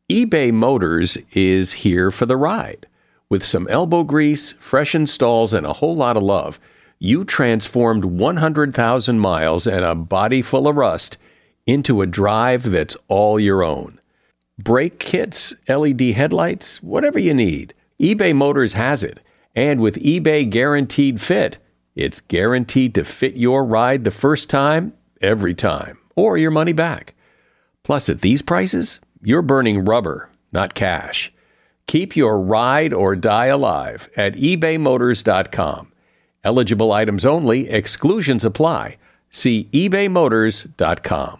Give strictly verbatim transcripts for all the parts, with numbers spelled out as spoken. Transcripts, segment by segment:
eBay Motors is here for the ride. With some elbow grease, fresh installs, and a whole lot of love, you transformed one hundred thousand miles and a body full of rust into a drive that's all your own. Brake kits, L E D headlights, whatever you need, eBay Motors has it. And with eBay Guaranteed Fit, it's guaranteed to fit your ride the first time, every time, or your money back. Plus, at these prices, you're burning rubber, not cash. Keep your ride or die alive at ebay motors dot com. Eligible items only, exclusions apply. See ebay motors dot com.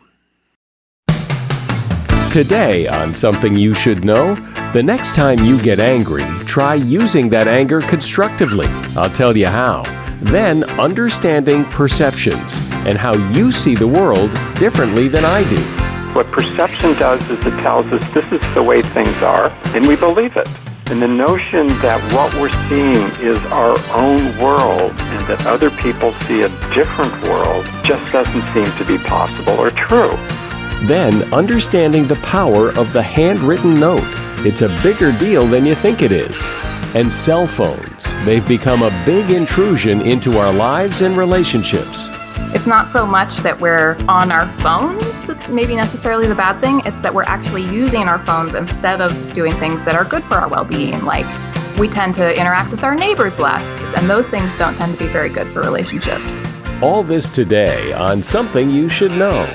Today on Something You Should Know, the next time you get angry, try using that anger constructively. I'll tell you how. Then, understanding perceptions and how you see the world differently than I do. What perception does is it tells us this is the way things are, and we believe it. And the notion that what we're seeing is our own world and that other people see a different world just doesn't seem to be possible or true. Then, understanding the power of the handwritten note. It's a bigger deal than you think it is. And cell phones. They've become a big intrusion into our lives and relationships. It's not so much that we're on our phones that's maybe necessarily the bad thing. It's that we're actually using our phones instead of doing things that are good for our well-being. Like, we tend to interact with our neighbors less, and those things don't tend to be very good for relationships. All this today on Something You Should Know.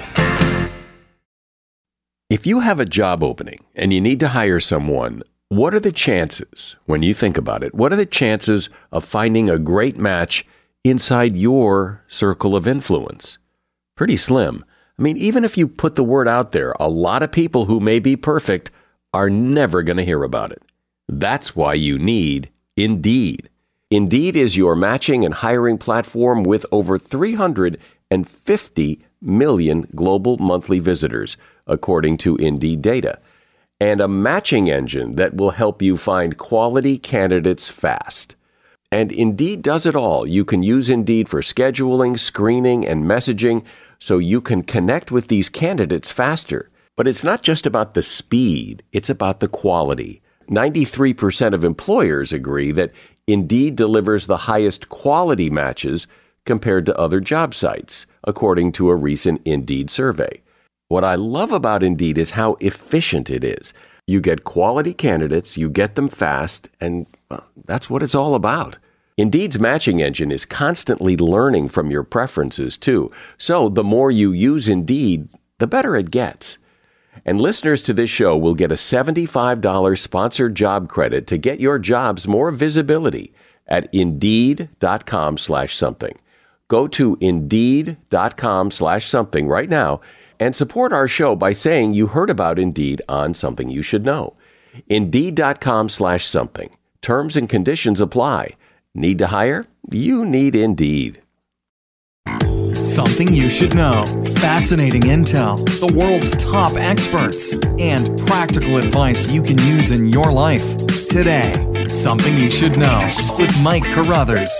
If you have a job opening and you need to hire someone, what are the chances, when you think about it, what are the chances of finding a great match inside your circle of influence? Pretty slim. I mean, even if you put the word out there, a lot of people who may be perfect are never going to hear about it. That's why you need Indeed. Indeed is your matching and hiring platform with over three hundred fifty million global monthly visitors, according to Indeed data, and a matching engine that will help you find quality candidates fast. And Indeed does it all. You can use Indeed for scheduling, screening, and messaging so you can connect with these candidates faster. But it's not just about the speed, it's about the quality. ninety-three percent of employers agree that Indeed delivers the highest quality matches compared to other job sites, according to a recent Indeed survey. What I love about Indeed is how efficient it is. You get quality candidates, you get them fast, and well, that's what it's all about. Indeed's matching engine is constantly learning from your preferences, too. So the more you use Indeed, the better it gets. And listeners to this show will get a seventy-five dollars sponsored job credit to get your jobs more visibility at Indeed.com slash something. Go to Indeed.com slash something right now and support our show by saying you heard about Indeed on Something You Should Know. Indeed.com slash something. Terms and conditions apply. Need to hire? You need Indeed. Something you should know. Fascinating intel, the world's top experts, and practical advice you can use in your life. Today, Something You Should Know with Mike Carruthers.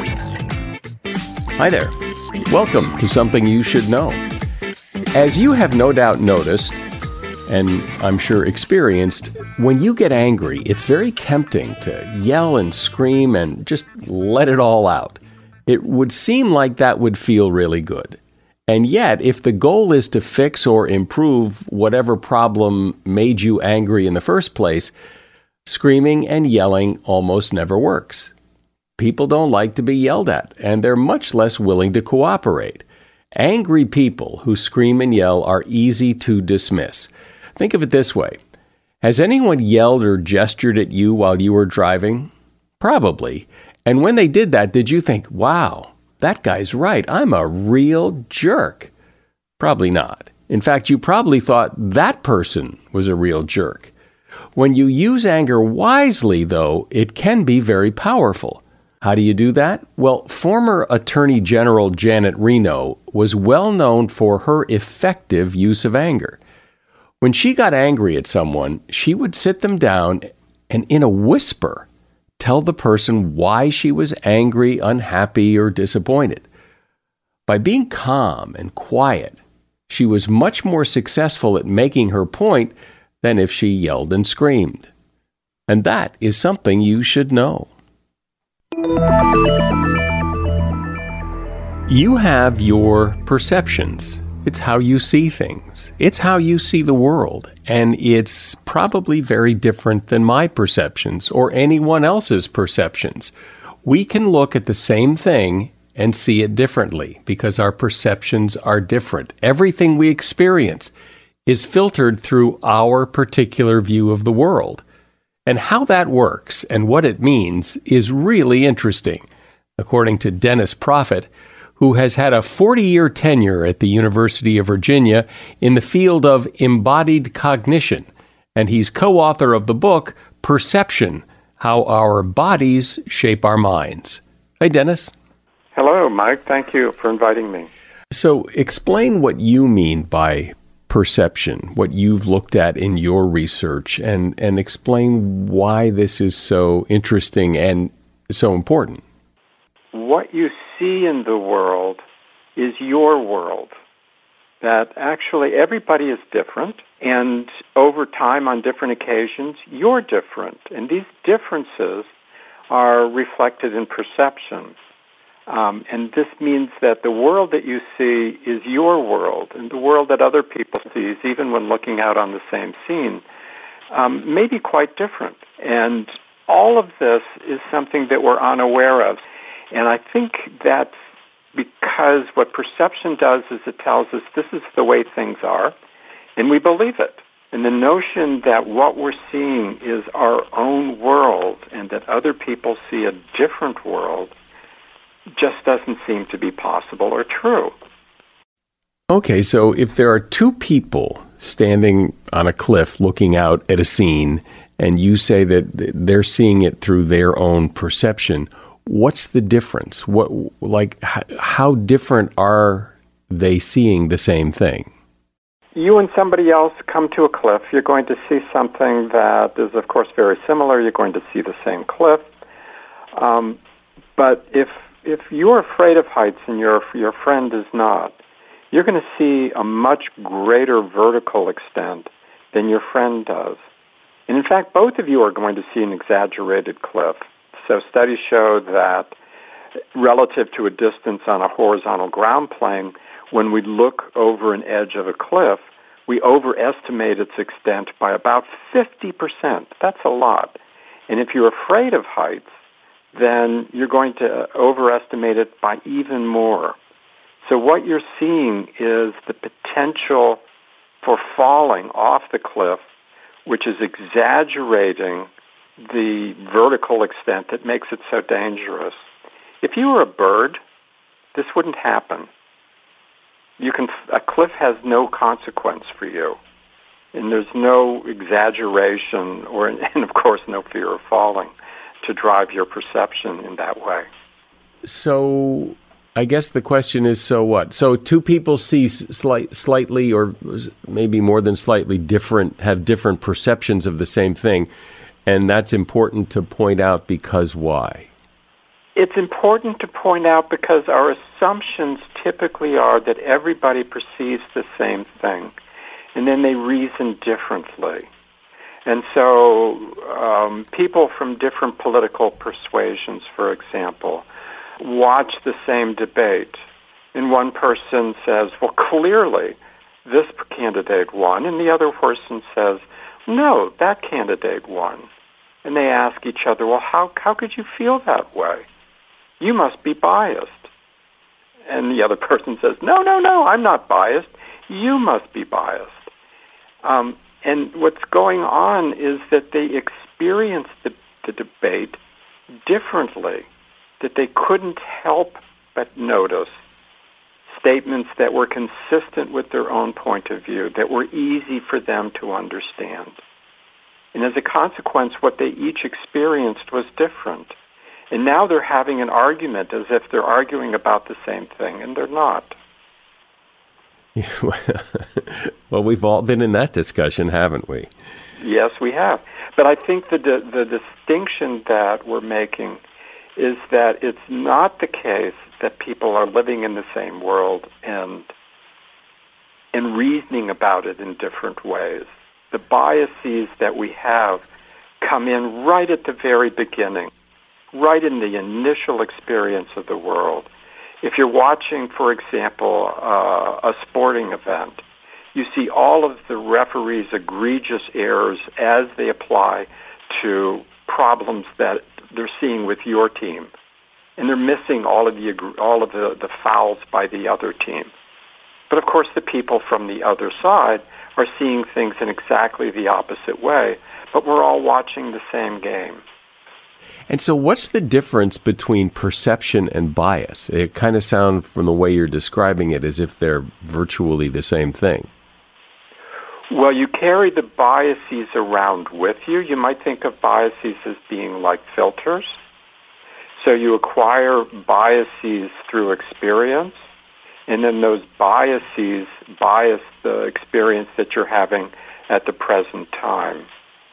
Hi there. Welcome to Something You Should Know. As you have no doubt noticed, and I'm sure experienced, when you get angry, it's very tempting to yell and scream and just let it all out. It would seem like that would feel really good. And yet, if the goal is to fix or improve whatever problem made you angry in the first place, screaming and yelling almost never works. People don't like to be yelled at, and they're much less willing to cooperate. Angry people who scream and yell are easy to dismiss. Think of it this way. Has anyone yelled or gestured at you while you were driving? Probably. And when they did that, did you think, wow, that guy's right, I'm a real jerk? Probably not. In fact, you probably thought that person was a real jerk. When you use anger wisely, though, it can be very powerful. How do you do that? Well, former Attorney General Janet Reno was well known for her effective use of anger. When she got angry at someone, she would sit them down and in a whisper tell the person why she was angry, unhappy, or disappointed. By being calm and quiet, she was much more successful at making her point than if she yelled and screamed. And that is something you should know. You have your perceptions. It's how you see things. It's how you see the world. And it's probably very different than my perceptions or anyone else's perceptions. We can look at the same thing and see it differently because our perceptions are different. Everything we experience is filtered through our particular view of the world. And how that works and what it means is really interesting. According to Dennis Proffitt, who has had a forty-year tenure at the University of Virginia in the field of embodied cognition, and he's co-author of the book, Perception, How Our Bodies Shape Our Minds. Hey, Dennis. Hello, Mike. Thank you for inviting me. So explain what you mean by perception, what you've looked at in your research, and, and explain why this is so interesting and so important. What you see in the world is your world. That actually everybody is different, and over time on different occasions, you're different. And these differences are reflected in perceptions. Um, and this means that the world that you see is your world, and the world that other people see, even when looking out on the same scene, um, may be quite different. And all of this is something that we're unaware of. And I think that's because what perception does is it tells us this is the way things are, and we believe it. And the notion that what we're seeing is our own world and that other people see a different world just doesn't seem to be possible or true. Okay, so if there are two people standing on a cliff looking out at a scene, and you say that they're seeing it through their own perception, what's the difference? What, like, how different are they seeing the same thing? You and somebody else come to a cliff. You're going to see something that is, of course, very similar. You're going to see the same cliff. Um, but if if you're afraid of heights and your your friend is not, you're going to see a much greater vertical extent than your friend does. And in fact, both of you are going to see an exaggerated cliff. So studies show that relative to a distance on a horizontal ground plane, when we look over an edge of a cliff, we overestimate its extent by about fifty percent. That's a lot. And if you're afraid of heights, then you're going to overestimate it by even more. So what you're seeing is the potential for falling off the cliff, which is exaggerating the vertical extent that makes it so dangerous. If you were a bird, this wouldn't happen. You can, a cliff has no consequence for you, and there's no exaggeration or, and of course, no fear of falling to drive your perception in that way. So I guess the question is, so what? So two people see slight, slightly or maybe more than slightly different, have different perceptions of the same thing, and that's important to point out because why? It's important to point out because our assumptions typically are that everybody perceives the same thing, and then they reason differently. And so um, people from different political persuasions, for example, watch the same debate, and one person says, well, clearly this candidate won, and the other person says, no, that candidate won. And they ask each other, well, how, how could you feel that way? You must be biased. And the other person says, no, no, no, I'm not biased. You must be biased. Um, and what's going on is that they experience the, the debate differently, that they couldn't help but notice statements that were consistent with their own point of view, that were easy for them to understand. And as a consequence, what they each experienced was different. And now they're having an argument as if they're arguing about the same thing, and they're not. Well, we've all been in that discussion, haven't we? Yes, we have. But I think the, the, the distinction that we're making is that it's not the case that people are living in the same world and, and reasoning about it in different ways. the biases that we have come in right at the very beginning, right in the initial experience of the world. If you're watching, for example, uh, a sporting event, you see all of the referees' egregious errors as they apply to problems that they're seeing with your team. And they're missing all of the all of the, the fouls by the other team. But of course, the people from the other side are seeing things in exactly the opposite way, but we're all watching the same game. And so what's the difference between perception and bias? It kind of sounds from the way you're describing it as if they're virtually the same thing. Well, you carry the biases around with you. You might think of biases as being like filters. So you acquire biases through experience, and then those biases bias the experience that you're having at the present time.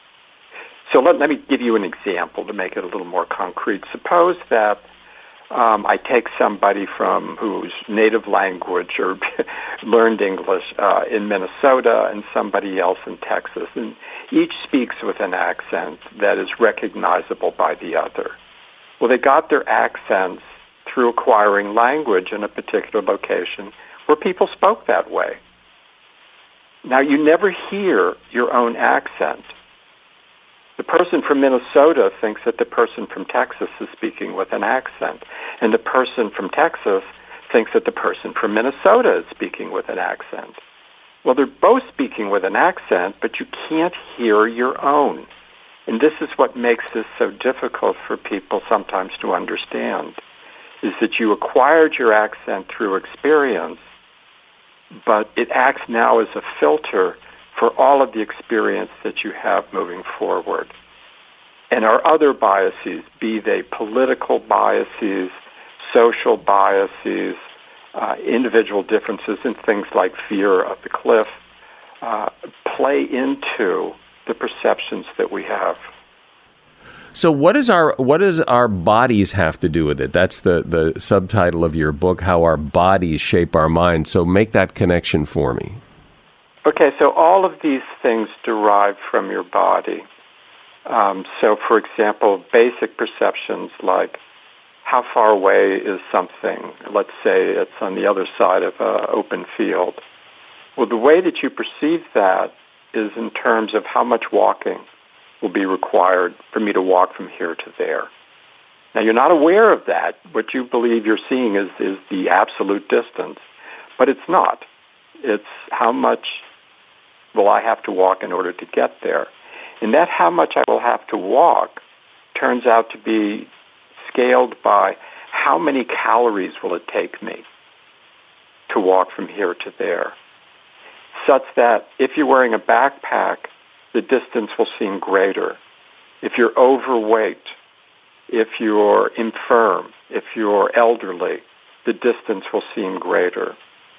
So let, let me give you an example to make it a little more concrete. Suppose that um, I take somebody from whose native language or learned English uh, in Minnesota and somebody else in Texas, and each speaks with an accent that is recognizable by the other. Well, they got their accents through acquiring language in a particular location where people spoke that way. Now, you never hear your own accent. The person from Minnesota thinks that the person from Texas is speaking with an accent, and the person from Texas thinks that the person from Minnesota is speaking with an accent. Well, they're both speaking with an accent, but you can't hear your own. And this is what makes this so difficult for people sometimes to understand, is that you acquired your accent through experience, but it acts now as a filter for all of the experience that you have moving forward. And our other biases, be they political biases, social biases, uh, individual differences in things like fear of the cliff, uh, play into the perceptions that we have. So what is our what does our bodies have to do with it? That's the, the subtitle of your book, How Our Bodies Shape Our Minds. So make that connection for me. Okay, so all of these things derive from your body. Um, so, for example, basic perceptions like how far away is something? Let's say it's on the other side of an open field. Well, the way that you perceive that is in terms of how much walking will be required for me to walk from here to there. Now, you're not aware of that. What you believe you're seeing is, is the absolute distance, but it's not. It's how much will I have to walk in order to get there. And that how much I will have to walk turns out to be scaled by how many calories will it take me to walk from here to there, such that if you're wearing a backpack, the distance will seem greater. If you're overweight, if you're infirm, if you're elderly, the distance will seem greater.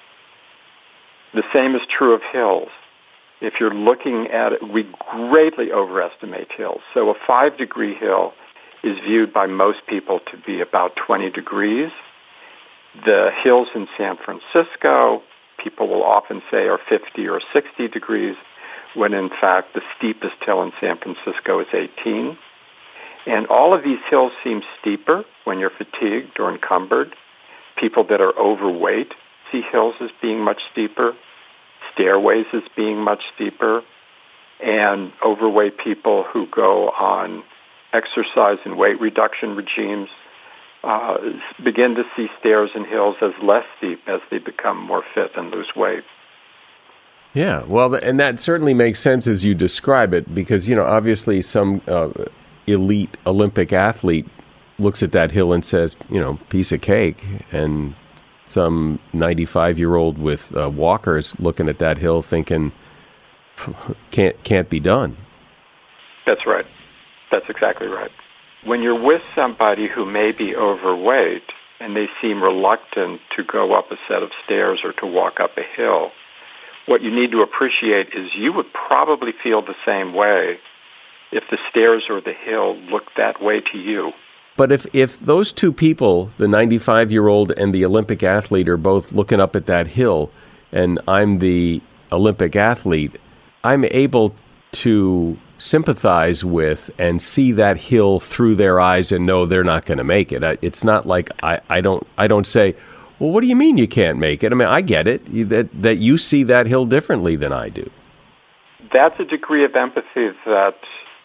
The same is true of hills. If you're looking at it, we greatly overestimate hills. So a five-degree hill is viewed by most people to be about twenty degrees. The hills in San Francisco, people will often say are fifty or sixty degrees, when in fact the steepest hill in San Francisco is eighteen. And all of these hills seem steeper when you're fatigued or encumbered. People that are overweight see hills as being much steeper, stairways as being much steeper, and overweight people who go on exercise and weight reduction regimes uh, begin to see stairs and hills as less steep as they become more fit and lose weight. Yeah, well, and that certainly makes sense as you describe it, because, you know, obviously some uh, elite Olympic athlete looks at that hill and says, you know, piece of cake, and some ninety-five-year-old with uh, walkers looking at that hill thinking, can't can't be done. That's right. That's exactly right. When you're with somebody who may be overweight and they seem reluctant to go up a set of stairs or to walk up a hill, what you need to appreciate is you would probably feel the same way if the stairs or the hill looked that way to you. But if, if those two people, the ninety-five-year-old and the Olympic athlete, are both looking up at that hill, and I'm the Olympic athlete, I'm able to sympathize with and see that hill through their eyes and know they're not going to make it. It's not like I, I don't I don't say, well, what do you mean you can't make it? I mean, I get it, that, that you see that hill differently than I do. That's a degree of empathy that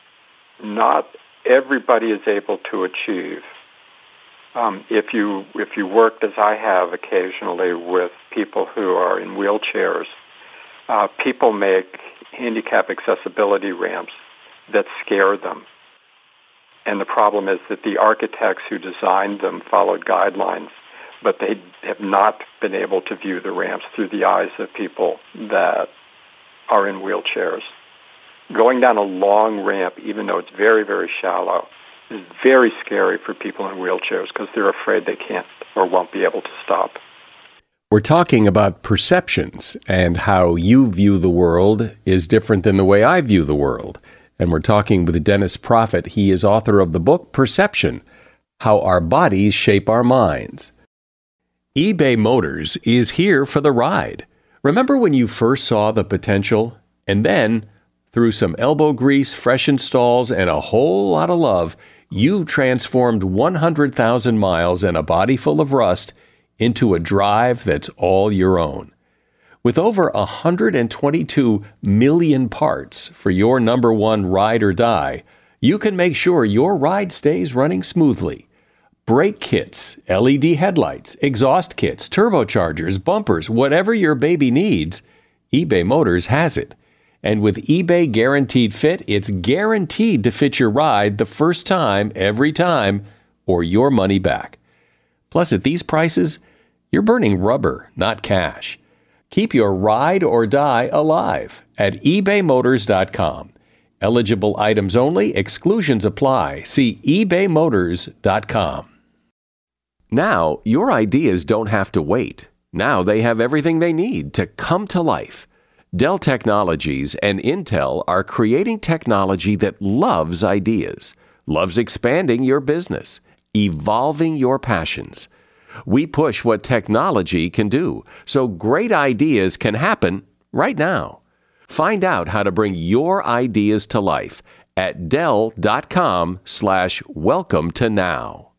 not everybody is able to achieve. Um, if you if you worked, as I have occasionally, with people who are in wheelchairs, uh, people make handicap accessibility ramps that scare them. And the problem is that the architects who designed them followed guidelines, but they have not been able to view the ramps through the eyes of people that are in wheelchairs. Going down a long ramp, even though it's very, very shallow, is very scary for people in wheelchairs because they're afraid they can't or won't be able to stop. We're talking about perceptions and how you view the world is different than the way I view the world. And we're talking with Dennis Proffitt. He is author of the book Perception, How Our Bodies Shape Our Minds. eBay Motors is here for the ride. Remember when you first saw the potential? And then, through some elbow grease, fresh installs, and a whole lot of love, you transformed one hundred thousand miles and a body full of rust into a drive that's all your own. With over one hundred twenty-two million parts for your number one ride or die, you can make sure your ride stays running smoothly. Brake kits, L E D headlights, exhaust kits, turbochargers, bumpers, whatever your baby needs, eBay Motors has it. And with eBay Guaranteed Fit, it's guaranteed to fit your ride the first time, every time, or your money back. Plus, at these prices, you're burning rubber, not cash. Keep your ride or die alive at ebay motors dot com. Eligible items only, exclusions apply. See ebay motors dot com. Now, your ideas don't have to wait. Now they have everything they need to come to life. Dell Technologies and Intel are creating technology that loves ideas, loves expanding your business, evolving your passions. We push what technology can do, so great ideas can happen right now. Find out how to bring your ideas to life at dell.com slash welcome to now.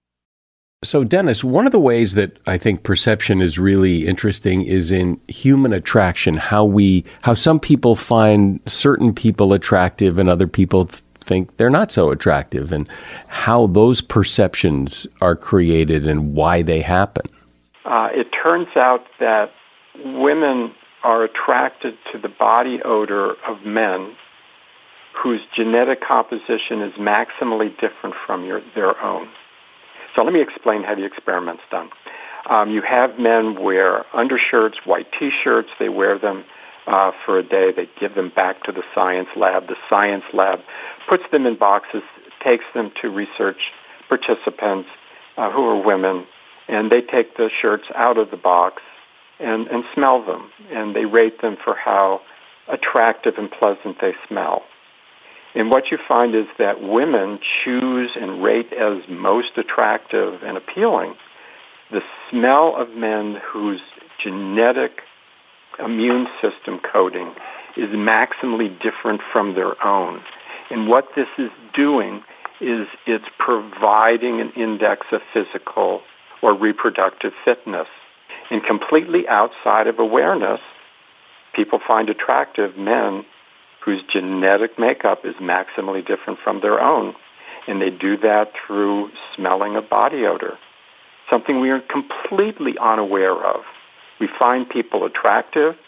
So, Dennis, one of the ways that I think perception is really interesting is in human attraction, how we, how some people find certain people attractive and other people th- think they're not so attractive, and how those perceptions are created and why they happen. Uh, it turns out that women are attracted to the body odor of men whose genetic composition is maximally different from your, their own. So let me explain how the experiment's done. Um, you have men wear undershirts, white T-shirts. They wear them uh, for a day. They give them back to the science lab. The science lab puts them in boxes, takes them to research participants uh, who are women, and they take the shirts out of the box and, and smell them. And they rate them for how attractive and pleasant they smell. And what you find is that women choose and rate as most attractive and appealing the smell of men whose genetic immune system coding is maximally different from their own. And what this is doing is it's providing an index of physical or reproductive fitness. And completely outside of awareness, people find attractive men whose genetic makeup is maximally different from their own. And they do that through smelling of body odor, something we are completely unaware of. We find people attractive,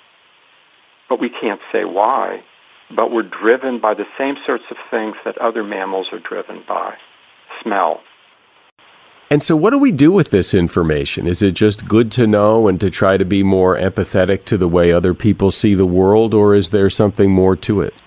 but we can't say why. But we're driven by the same sorts of things that other mammals are driven by. Smell. And so what do we do with this information? Is it just good to know and to try to be more empathetic to the way other people see the world, or is there something more to it?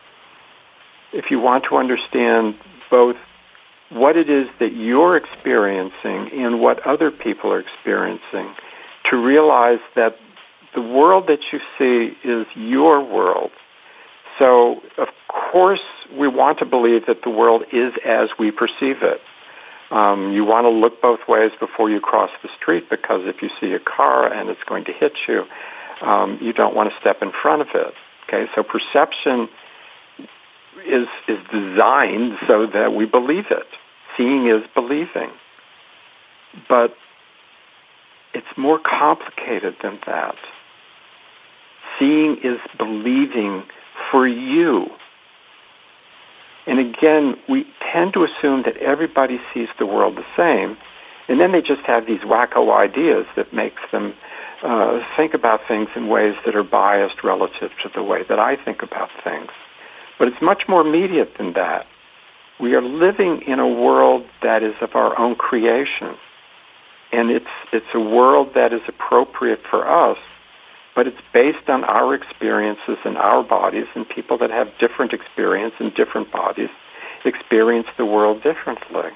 If you want to understand both what it is that you're experiencing and what other people are experiencing, to realize that the world that you see is your world. So, of course, we want to believe that the world is as we perceive it. Um, you want to look both ways before you cross the street, because if you see a car and it's going to hit you, um, you don't want to step in front of it. Okay, so perception is is designed so that we believe it. Seeing is believing. But it's more complicated than that. Seeing is believing for you. And again, we tend to assume that everybody sees the world the same, and then they just have these wacko ideas that makes them uh, think about things in ways that are biased relative to the way that I think about things. But it's much more immediate than that. We are living in a world that is of our own creation. And it's it's a world that is appropriate for us, but it's based on our experiences and our bodies, and people that have different experience and different bodies experience the world differently.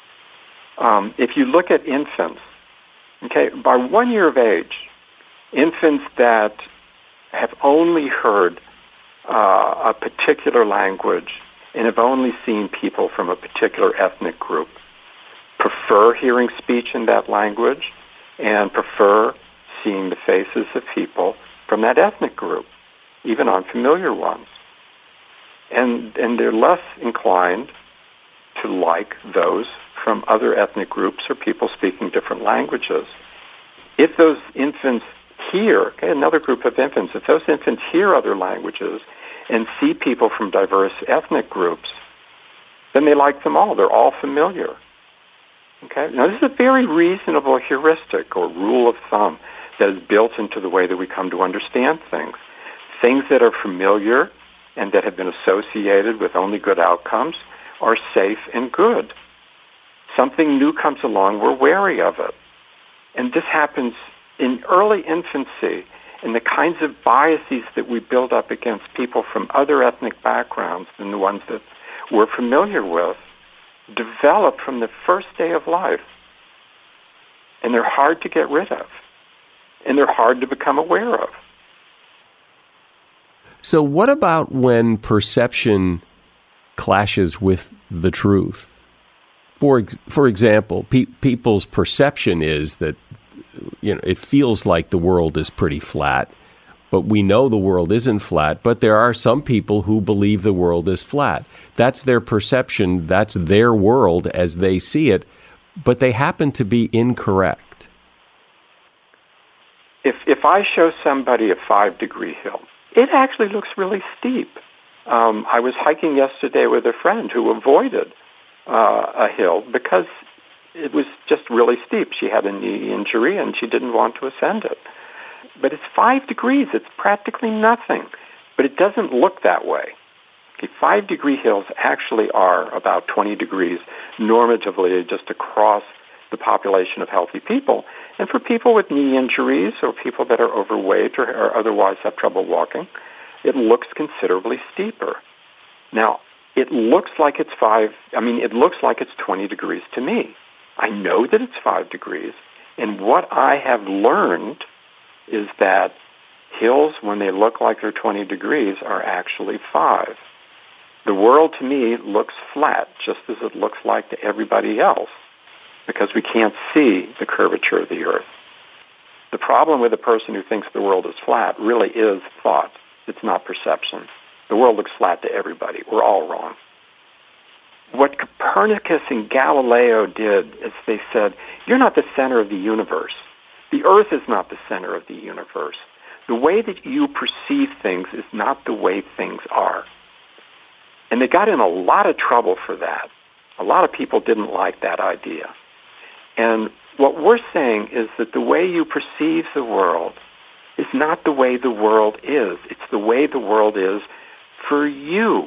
Um, if you look at infants, okay, by one year of age, infants that have only heard uh, a particular language and have only seen people from a particular ethnic group prefer hearing speech in that language and prefer seeing the faces of people from that ethnic group, even unfamiliar ones. And, and they're less inclined to like those from other ethnic groups or people speaking different languages. If those infants hear, okay, another group of infants, if those infants hear other languages and see people from diverse ethnic groups, then they like them all. They're all familiar. Okay? Now, this is a very reasonable heuristic or rule of thumb that is built into the way that we come to understand things. Things that are familiar and that have been associated with only good outcomes are safe and good. Something new comes along, we're wary of it. And this happens in early infancy, and the kinds of biases that we build up against people from other ethnic backgrounds than the ones that we're familiar with develop from the first day of life. And they're hard to get rid of. And they're hard to become aware of. So what about when perception clashes with the truth? For ex- for example, pe- people's perception is that, you know, it feels like the world is pretty flat, but we know the world isn't flat, but there are some people who believe the world is flat. That's their perception, that's their world as they see it, but they happen to be incorrect. If if I show somebody a five-degree hill, it actually looks really steep. Um, I was hiking yesterday with a friend who avoided uh, a hill because it was just really steep. She had a knee injury and she didn't want to ascend it. But it's five degrees. It's practically nothing. But it doesn't look that way. Okay, five-degree hills actually are about twenty degrees normatively just across the population of healthy people. And for people with knee injuries or people that are overweight or, or otherwise have trouble walking, it looks considerably steeper. Now, it looks like it's five, I mean, it looks like it's twenty degrees to me. I know that it's five degrees. And what I have learned is that hills, when they look like they're twenty degrees, are actually five. The world, to me, looks flat, just as it looks like to everybody else, because we can't see the curvature of the earth. The problem with a person who thinks the world is flat really is thought. It's not perception. The world looks flat to everybody. We're all wrong. What Copernicus and Galileo did is they said, you're not the center of the universe. The earth is not the center of the universe. The way that you perceive things is not the way things are. And they got in a lot of trouble for that. A lot of people didn't like that idea. And what we're saying is that the way you perceive the world is not the way the world is. It's the way the world is for you.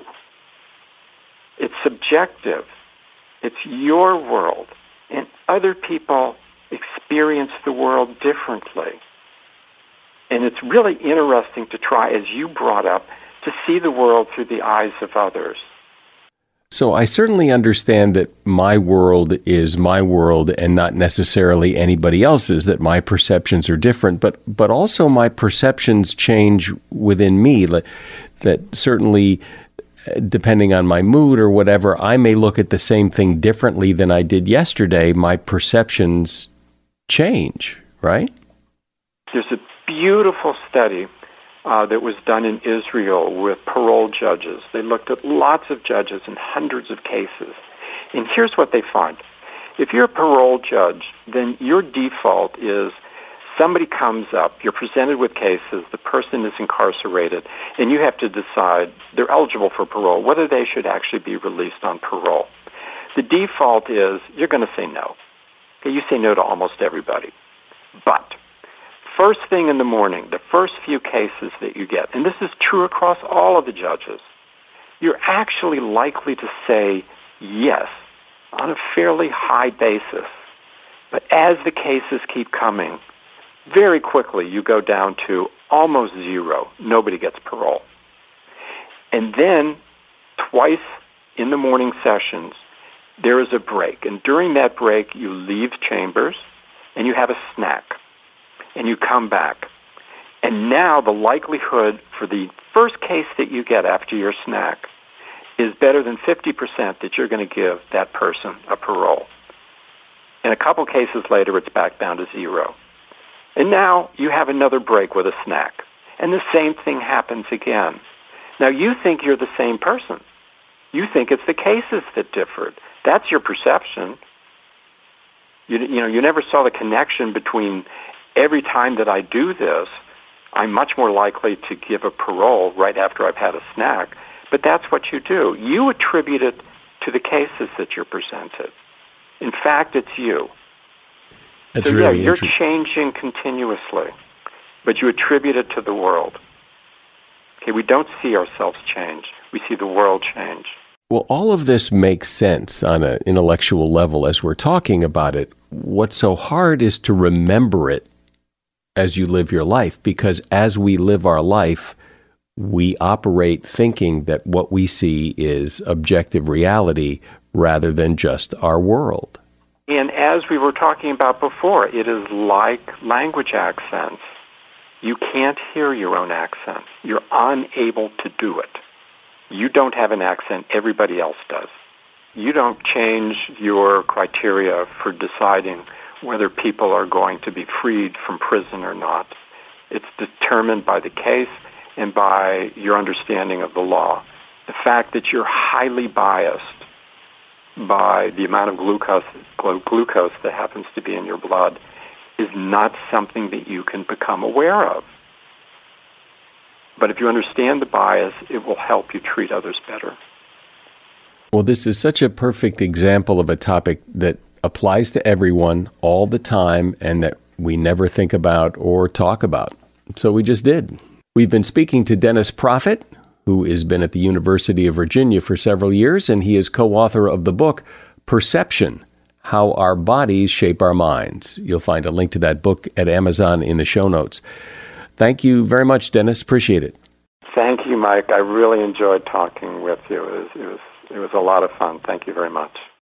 It's subjective. It's your world. And other people experience the world differently. And it's really interesting to try, as you brought up, to see the world through the eyes of others. So I certainly understand that my world is my world and not necessarily anybody else's, that my perceptions are different, but but also my perceptions change within me, that certainly depending on my mood or whatever, I may look at the same thing differently than I did yesterday. My perceptions change, right? There's a beautiful study uh, that was done in Israel with parole judges. They looked at lots of judges and hundreds of cases. And here's what they found. If you're a parole judge, then your default is somebody comes up, you're presented with cases, the person is incarcerated, and you have to decide they're eligible for parole, whether they should actually be released on parole. The default is you're going to say no. Okay, you say no to almost everybody. But first thing in the morning, the first few cases that you get, and this is true across all of the judges, you're actually likely to say yes on a fairly high basis. But as the cases keep coming, very quickly you go down to almost zero. Nobody gets parole. And then twice in the morning sessions, there is a break. And during that break, you leave chambers and you have a snack. And you come back. And now the likelihood for the first case that you get after your snack is better than fifty percent that you're going to give that person a parole. In a couple cases later, it's back down to zero. And now you have another break with a snack. And the same thing happens again. Now you think you're the same person. You think it's the cases that differed. That's your perception. You, you know, you never saw the connection between every time that I do this, I'm much more likely to give a parole right after I've had a snack. But that's what you do. You attribute it to the cases that you're presented. In fact, it's you. That's so, really yeah, you're interesting. changing continuously, but you attribute it to the world. Okay, we don't see ourselves change. We see the world change. Well, all of this makes sense on an intellectual level as we're talking about it. What's so hard is to remember it as you live your life, because as we live our life, we operate thinking that what we see is objective reality rather than just our world. And as we were talking about before, it is like language accents. You can't hear your own accent. You're unable to do it. You don't have an accent, everybody else does. You don't change your criteria for deciding whether people are going to be freed from prison or not. It's determined by the case and by your understanding of the law. The fact that you're highly biased by the amount of glucose, glucose that happens to be in your blood is not something that you can become aware of. But if you understand the bias, it will help you treat others better. Well, this is such a perfect example of a topic that applies to everyone all the time and that we never think about or talk about. So we just did. We've been speaking to Dennis Proffitt, who has been at the University of Virginia for several years, and he is co-author of the book, Perception, How Our Bodies Shape Our Minds. You'll find a link to that book at Amazon in the show notes. Thank you very much, Dennis. Appreciate it. Thank you, Mike. I really enjoyed talking with you. It was, it was, it was a lot of fun. Thank you very much.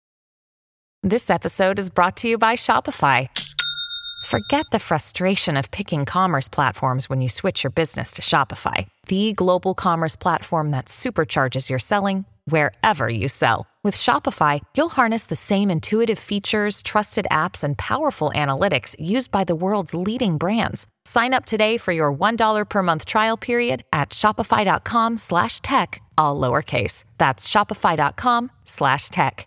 This episode is brought to you by Shopify. Forget the frustration of picking commerce platforms when you switch your business to Shopify, the global commerce platform that supercharges your selling wherever you sell. With Shopify, you'll harness the same intuitive features, trusted apps, and powerful analytics used by the world's leading brands. Sign up today for your one dollar per month trial period at shopify.com slash tech, all lowercase. That's shopify.com slash tech.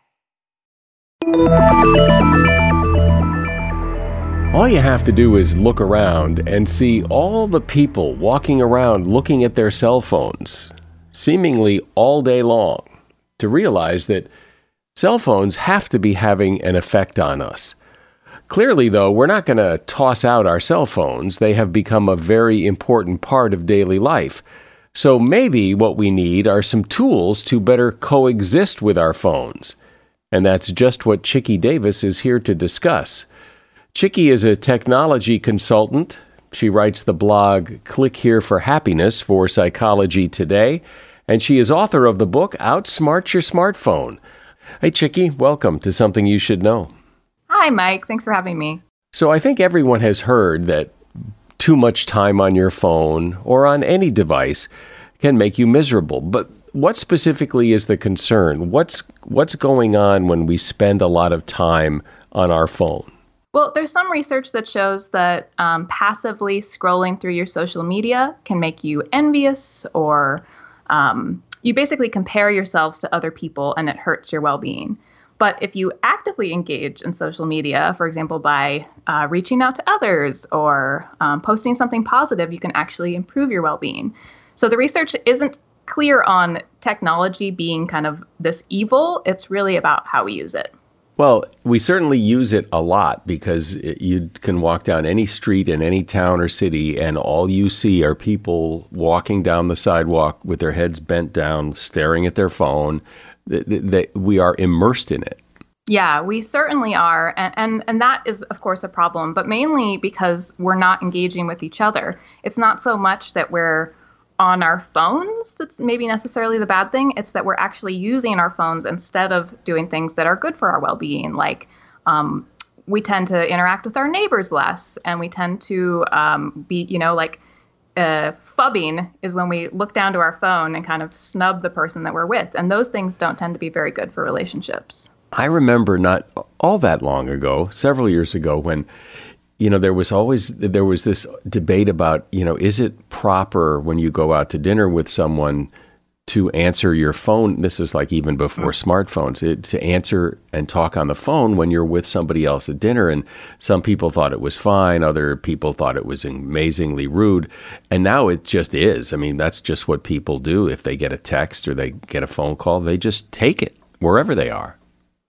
All you have to do is look around and see all the people walking around looking at their cell phones, seemingly all day long, to realize that cell phones have to be having an effect on us. Clearly, though, we're not going to toss out our cell phones. They have become a very important part of daily life. So maybe what we need are some tools to better coexist with our phones. And that's just what Chickie Davis is here to discuss. Chickie is a technology consultant. She writes the blog Click Here for Happiness for Psychology Today, and she is author of the book Outsmart Your Smartphone. Hey, Chickie, welcome to Something You Should Know. Hi, Mike. Thanks for having me. So I think everyone has heard that too much time on your phone or on any device can make you miserable. But what specifically is the concern? What's what's going on when we spend a lot of time on our phone? Well, there's some research that shows that um, passively scrolling through your social media can make you envious, or um, you basically compare yourselves to other people and it hurts your well-being. But if you actively engage in social media, for example, by uh, reaching out to others or um, posting something positive, you can actually improve your well-being. So the research isn't clear on technology being kind of this evil. It's really about how we use it. Well, we certainly use it a lot because it, you can walk down any street in any town or city and all you see are people walking down the sidewalk with their heads bent down, staring at their phone. They, they, we are immersed in it. Yeah, we certainly are. And, and and that is, of course, a problem, but mainly because we're not engaging with each other. It's not so much that we're on our phones that's maybe necessarily the bad thing. It's that we're actually using our phones instead of doing things that are good for our well-being. Like um, we tend to interact with our neighbors less, and we tend to um, be, you know, like uh, phubbing is when we look down to our phone and kind of snub the person that we're with. And those things don't tend to be very good for relationships. I remember not all that long ago, several years ago, when you know, there was always, there was this debate about, you know, is it proper when you go out to dinner with someone to answer your phone? This is like even before mm-hmm. smartphones, it, to answer and talk on the phone when you're with somebody else at dinner. And some people thought it was fine. Other people thought it was amazingly rude. And now it just is. I mean, that's just what people do. If they get a text or they get a phone call, they just take it wherever they are.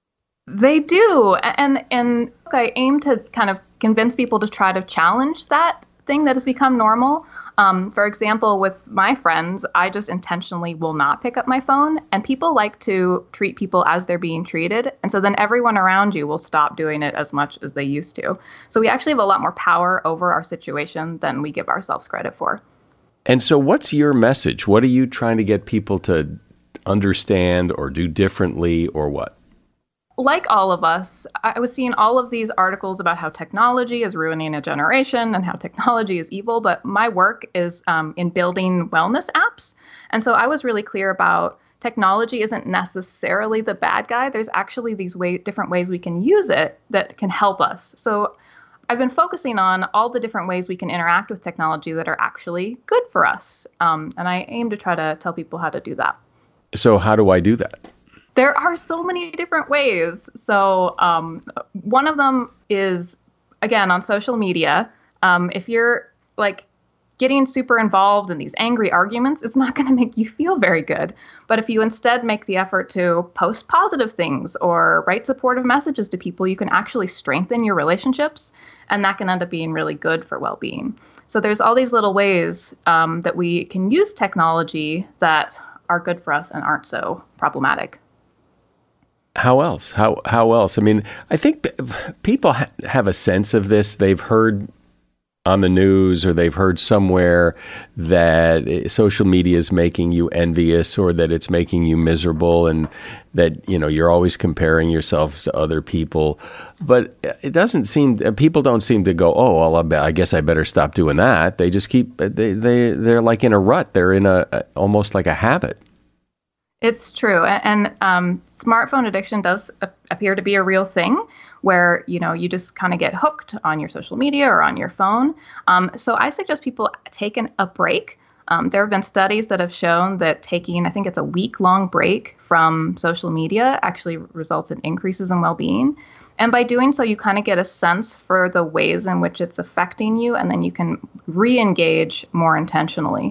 They do. And, and I aim to kind of convince people to try to challenge that thing that has become normal. Um, for example, with my friends, I just intentionally will not pick up my phone, and people like to treat people as they're being treated. And so then everyone around you will stop doing it as much as they used to. So we actually have a lot more power over our situation than we give ourselves credit for. And so what's your message? What are you trying to get people to understand or do differently, or what? Like all of us, I was seeing all of these articles about how technology is ruining a generation and how technology is evil, but my work is um, in building wellness apps. And so I was really clear about technology isn't necessarily the bad guy. There's actually these way, different ways we can use it that can help us. So I've been focusing on all the different ways we can interact with technology that are actually good for us. Um, and I aim to try to tell people how to do that. So how do I do that? There are so many different ways. So um, one of them is, again, on social media. Um, if you're like getting super involved in these angry arguments, it's not going to make you feel very good. But if you instead make the effort to post positive things or write supportive messages to people, you can actually strengthen your relationships, and that can end up being really good for well-being. So there's all these little ways um, that we can use technology that are good for us and aren't so problematic. How else? How how else? I mean, I think people ha- have a sense of this. They've heard on the news or they've heard somewhere that social media is making you envious or that it's making you miserable and that, you know, you're always comparing yourself to other people. But it doesn't seem, people don't seem to go, oh, well, I guess I better stop doing that. They just keep, they, they, they're like in a rut. They're in a, almost like a habit. It's true. And um, smartphone addiction does appear to be a real thing where, you know, you just kind of get hooked on your social media or on your phone. Um, so I suggest people take an, a break. Um, there have been studies that have shown that taking, I think it's a week-long break from social media actually results in increases in well-being. And by doing so, you kind of get a sense for the ways in which it's affecting you, and then you can re-engage more intentionally.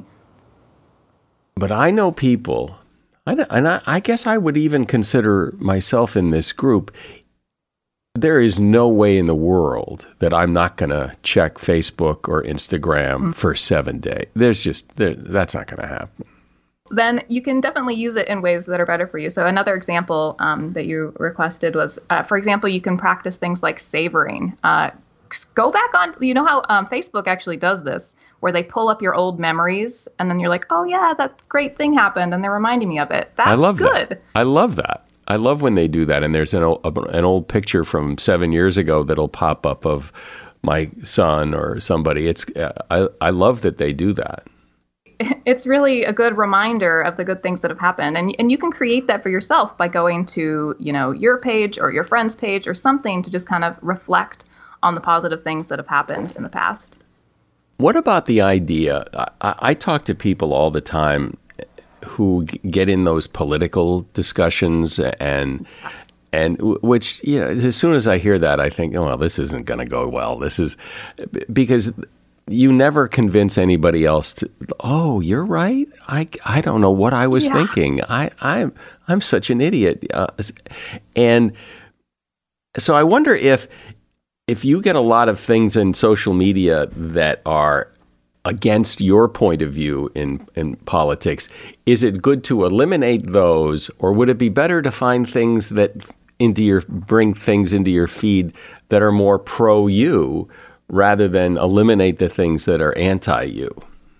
But I know people... And I, I guess I would even consider myself in this group. There is no way in the world that I'm not going to check Facebook or Instagram mm-hmm. for seven days. There's just, there, that's not going to happen. Then you can definitely use it in ways that are better for you. So another example um, that you requested was, uh, for example, you can practice things like savoring. Uh, go back on, you know how um, Facebook actually does this, where they pull up your old memories and then you're like, oh yeah, that great thing happened and they're reminding me of it. That's I love good. That. I love that. I love when they do that. And there's an old, an old picture from seven years ago that'll pop up of my son or somebody. It's I, I love that they do that. It's really a good reminder of the good things that have happened. And and you can create that for yourself by going to, you know, your page or your friend's page or something to just kind of reflect on the positive things that have happened in the past. What about the idea? I, I talk to people all the time who get in those political discussions, and and which, you know, as soon as I hear that, I think, oh, well, this isn't going to go well. This is because you never convince anybody else to, oh, you're right. I, I don't know what I was yeah. thinking. I, I'm, I'm such an idiot. Uh, and so I wonder if, if you get a lot of things in social media that are against your point of view in, in politics, is it good to eliminate those, or would it be better to find things that into your, bring things into your feed that are more pro you, rather than eliminate the things that are anti-you?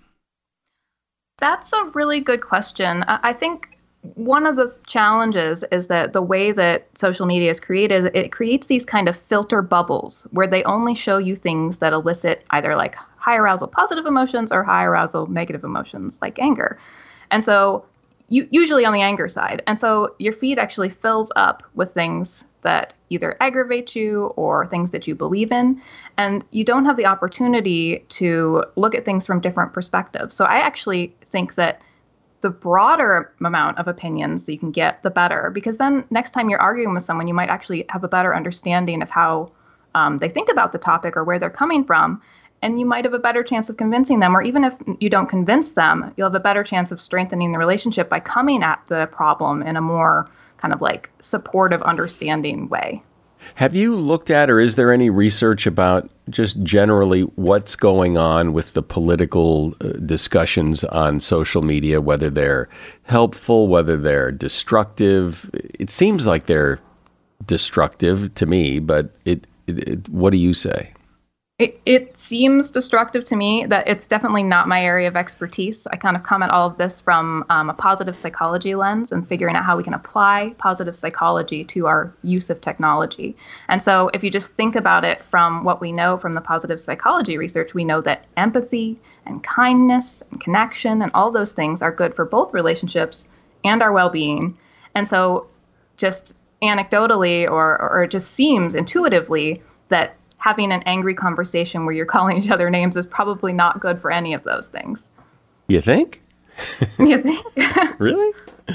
That's a really good question. I think one of the challenges is that the way that social media is created, it creates these kind of filter bubbles where they only show you things that elicit either like high arousal positive emotions or high arousal negative emotions like anger. And so you, usually on the anger side. And so your feed actually fills up with things that either aggravate you or things that you believe in, and you don't have the opportunity to look at things from different perspectives. So I actually think that the broader amount of opinions that you can get, the better, because then next time you're arguing with someone, you might actually have a better understanding of how um, they think about the topic or where they're coming from, and you might have a better chance of convincing them. Or even if you don't convince them, you'll have a better chance of strengthening the relationship by coming at the problem in a more kind of like supportive, understanding way. Have you looked at, or is there any research about just generally what's going on with the political uh, discussions on social media, whether they're helpful, whether they're destructive? It seems like they're destructive to me, but it, it, it what do you say? It, it seems destructive to me. That it's definitely not my area of expertise. I kind of come at all of this from um, a positive psychology lens and figuring out how we can apply positive psychology to our use of technology. And so if you just think about it from what we know from the positive psychology research, we know that empathy and kindness and connection and all those things are good for both relationships and our well-being. And so just anecdotally, or, or it just seems intuitively that having an angry conversation where you're calling each other names is probably not good for any of those things. You think? You think? Really?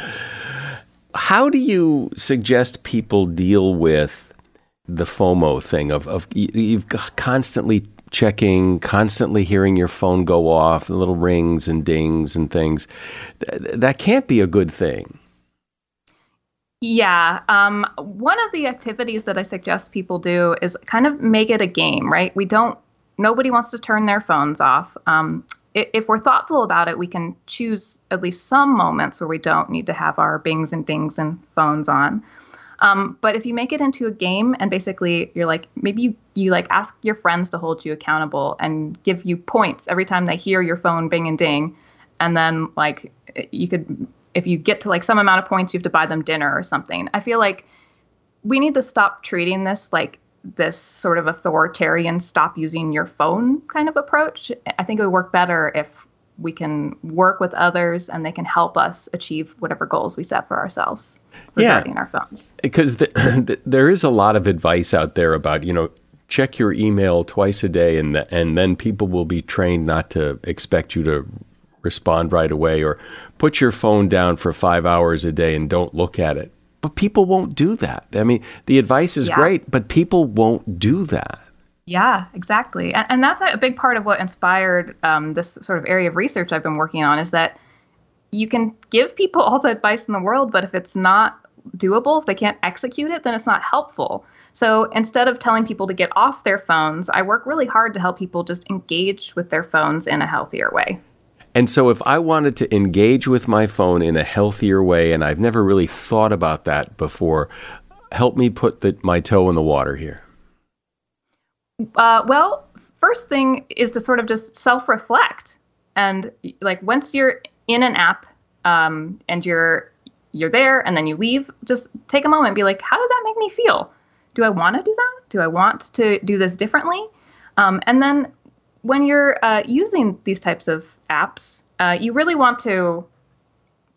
How do you suggest people deal with the FOMO thing of, of you've constantly checking, constantly hearing your phone go off, little rings and dings and things? That can't be a good thing. Yeah. Um, one of the activities that I suggest people do is kind of make it a game, right? We don't, nobody wants to turn their phones off. Um, if, if we're thoughtful about it, we can choose at least some moments where we don't need to have our bings and dings and phones on. Um, but if you make it into a game and basically you're like, maybe you, you like ask your friends to hold you accountable and give you points every time they hear your phone bing and ding. And then like you could, if you get to like some amount of points, you have to buy them dinner or something. I feel like we need to stop treating this like this sort of authoritarian, stop using your phone kind of approach. I think it would work better if we can work with others and they can help us achieve whatever goals we set for ourselves regarding yeah, our phones. Because the, the, there is a lot of advice out there about, you know, check your email twice a day and the, and then people will be trained not to expect you to respond right away, or put your phone down for five hours a day and don't look at it. But people won't do that. I mean, the advice is yeah. great, but people won't do that. Yeah, exactly. And, and that's a big part of what inspired um, this sort of area of research I've been working on, is that you can give people all the advice in the world, but if it's not doable, if they can't execute it, then it's not helpful. So instead of telling people to get off their phones, I work really hard to help people just engage with their phones in a healthier way. And so if I wanted to engage with my phone in a healthier way, and I've never really thought about that before, help me put the, my toe in the water here. Uh, well, first thing is to sort of just self-reflect. And like once you're in an app um, and you're you're there and then you leave, just take a moment and be like, how did that make me feel? Do I want to do that? Do I want to do this differently? Um, and then when you're uh, using these types of apps, uh, you really want to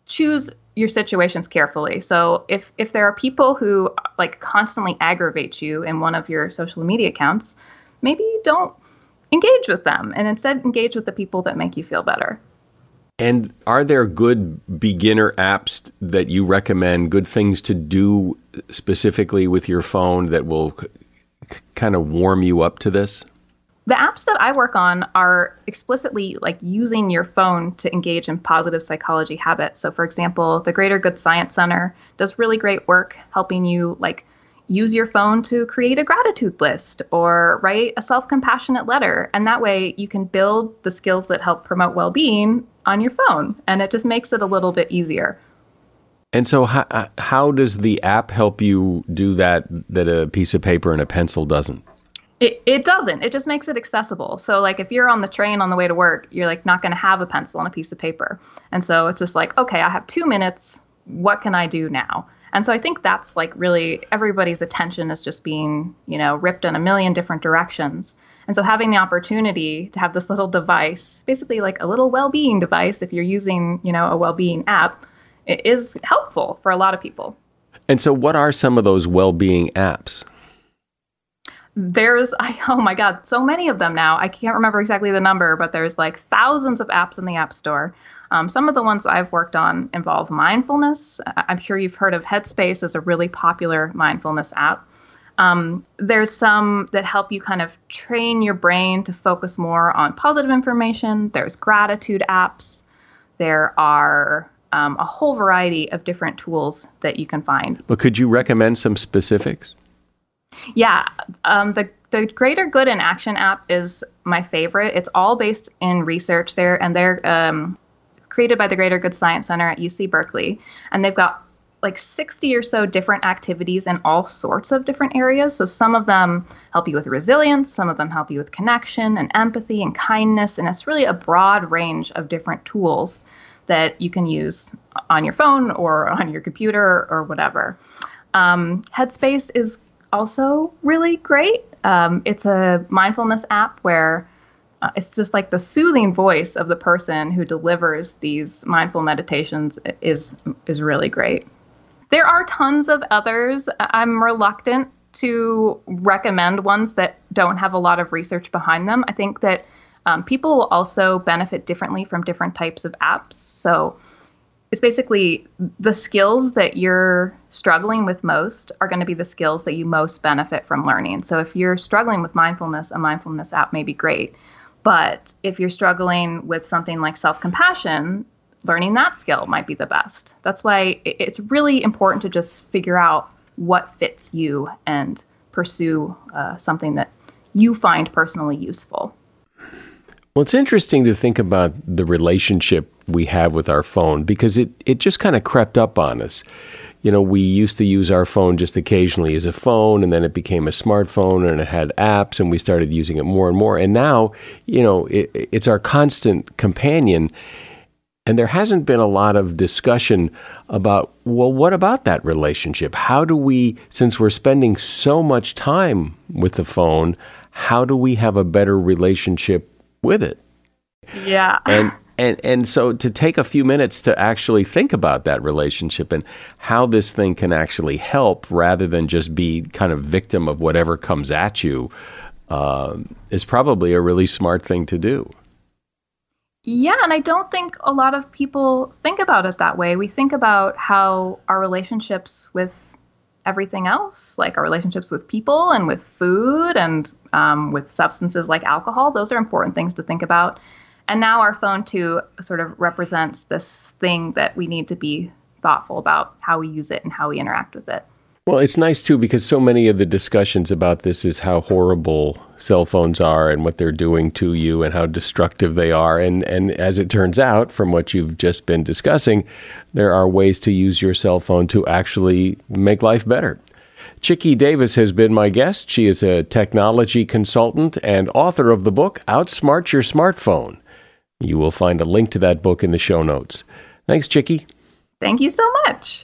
choose your situations carefully. So if if there are people who like constantly aggravate you in one of your social media accounts, maybe don't engage with them and instead engage with the people that make you feel better. And are there good beginner apps that you recommend, good things to do specifically with your phone that will c- kind of warm you up to this? The apps that I work on are explicitly like using your phone to engage in positive psychology habits. So for example, the Greater Good Science Center does really great work helping you like use your phone to create a gratitude list or write a self-compassionate letter. And that way you can build the skills that help promote well-being on your phone. And it just makes it a little bit easier. And so how, how does the app help you do that that a piece of paper and a pencil doesn't? It it doesn't. It just makes it accessible. So like if you're on the train on the way to work, you're like not going to have a pencil and a piece of paper. And so it's just like, okay, I have two minutes. What can I do now? And so I think that's like really everybody's attention is just being, you know, ripped in a million different directions. And so having the opportunity to have this little device, basically like a little well-being device, if you're using, you know, a well-being app, it is helpful for a lot of people. And so what are some of those well-being apps? There's, I, oh my God, so many of them now. I can't remember exactly the number, but there's like thousands of apps in the App Store. Um, some of the ones I've worked on involve mindfulness. I'm sure you've heard of Headspace as a really popular mindfulness app. Um, there's some that help you kind of train your brain to focus more on positive information. There's gratitude apps. There are um, a whole variety of different tools that you can find. But could you recommend some specifics? Yeah, um, the the Greater Good in Action app is my favorite. It's all based in research there, and they're um, created by the Greater Good Science Center at U C Berkeley. And they've got like sixty or so different activities in all sorts of different areas. So some of them help you with resilience, some of them help you with connection and empathy and kindness. And it's really a broad range of different tools that you can use on your phone or on your computer or whatever. Um, Headspace is also really great. Um, it's a mindfulness app where uh, it's just like the soothing voice of the person who delivers these mindful meditations is is really great. There are tons of others. I'm reluctant to recommend ones that don't have a lot of research behind them. I think that um, people will also benefit differently from different types of apps. So it's basically the skills that you're struggling with most are going to be the skills that you most benefit from learning. So if you're struggling with mindfulness, a mindfulness app may be great. But if you're struggling with something like self-compassion, learning that skill might be the best. That's why it's really important to just figure out what fits you and pursue uh, something that you find personally useful. Well, it's interesting to think about the relationship we have with our phone because it, it just kind of crept up on us. You know, we used to use our phone just occasionally as a phone, and then it became a smartphone, and it had apps, and we started using it more and more. And now, you know, it, it's our constant companion. And there hasn't been a lot of discussion about, well, what about that relationship? How do we, since we're spending so much time with the phone, how do we have a better relationship with it? Yeah. And and and so to take a few minutes to actually think about that relationship and how this thing can actually help rather than just be kind of victim of whatever comes at you uh, is probably a really smart thing to do. Yeah, and I don't think a lot of people think about it that way. We think about how our relationships with everything else, like our relationships with people and with food and um, with substances like alcohol, those are important things to think about. And now our phone, too, sort of represents this thing that we need to be thoughtful about how we use it and how we interact with it. Well, it's nice, too, because so many of the discussions about this is how horrible cell phones are and what they're doing to you and how destructive they are. And, and as it turns out, from what you've just been discussing, there are ways to use your cell phone to actually make life better. Chickie Davis has been my guest. She is a technology consultant and author of the book, Outsmart Your Smartphone. You will find a link to that book in the show notes. Thanks, Chickie. Thank you so much.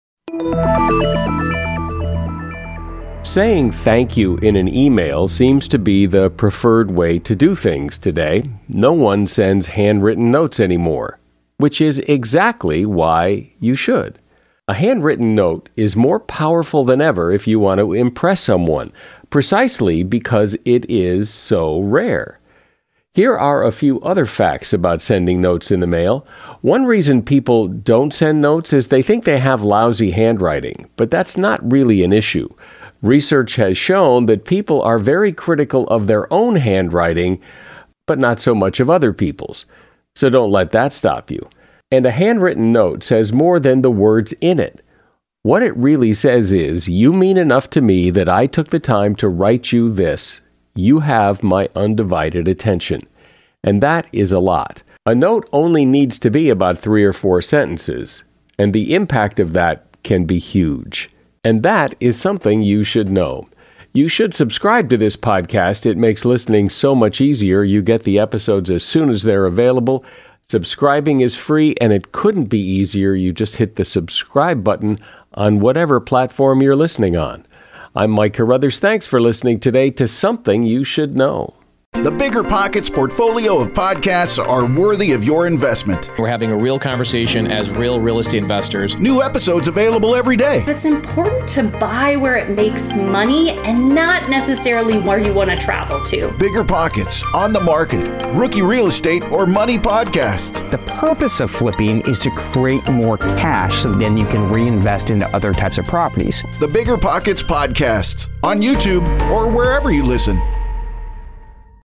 Saying thank you in an email seems to be the preferred way to do things today. No one sends handwritten notes anymore. which is exactly why you should. A handwritten note is more powerful than ever if you want to impress someone, precisely because it is so rare. Here are a few other facts about sending notes in the mail. One reason people don't send notes is they think they have lousy handwriting, but that's not really an issue. Research has shown that people are very critical of their own handwriting, but not so much of other people's. So don't let that stop you. And a handwritten note says more than the words in it. What it really says is, you mean enough to me that I took the time to write you this. You have my undivided attention. And that is a lot. A note only needs to be about three or four sentences, and the impact of that can be huge. And that is something you should know. You should subscribe to this podcast. It makes listening so much easier. You get the episodes as soon as they're available. Subscribing is free, and it couldn't be easier. You just hit the subscribe button on whatever platform you're listening on. I'm Mike Carruthers. Thanks for listening today to Something You Should Know. The Bigger Pockets portfolio of podcasts are worthy of your investment. We're having a real conversation as real real estate investors. New episodes available every day. It's important to buy where it makes money and not necessarily where you want to travel to. Bigger Pockets, On the Market, Rookie Real Estate, or Money Podcast. The purpose of flipping is to create more cash so then you can reinvest into other types of properties. The Bigger Pockets Podcast on YouTube or wherever you listen.